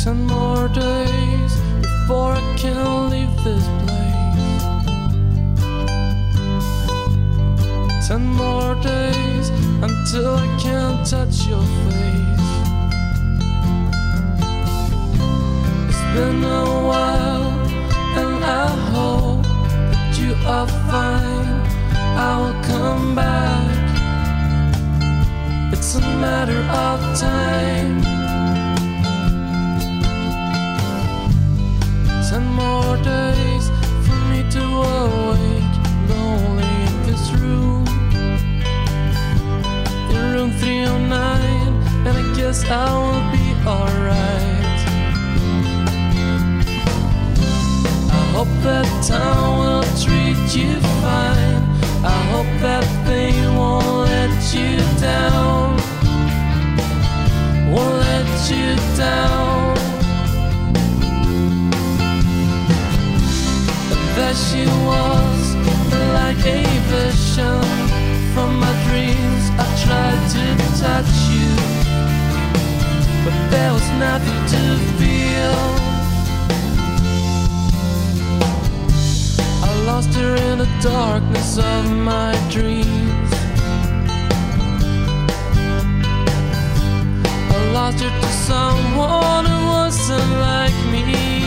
10 more days before I can leave this place. 10 more days until I can touch your face. It's been a while and I hope that you are fine. I will come back. It's a matter of time. 10 more days for me to awake lonely in this room. In room 309, and I guess I will be alright. I hope that town will treat you fine. I hope that they won't let you down. Won't let you down. There she was, like a vision from my dreams. I tried to touch you, but there was nothing to feel. I lost her in the darkness of my dreams. I lost her to someone who wasn't like me.